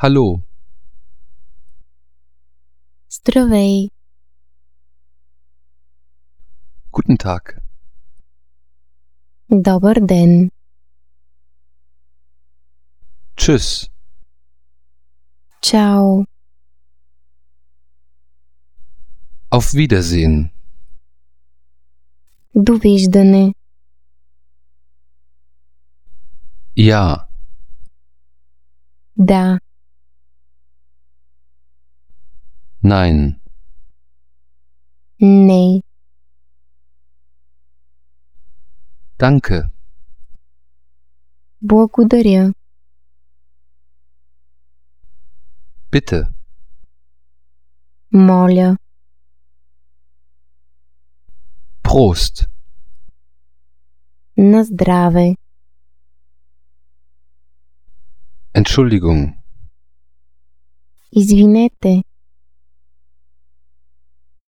Hallo. Здравей. Guten Tag. Добър ден. Tschüss. Чао. Auf Wiedersehen. Довиждане. Ja. Да. Nein. Не. Danke. Благодаря. Bitte. Моля. Prost. На здраве. Entschuldigung. Извинете.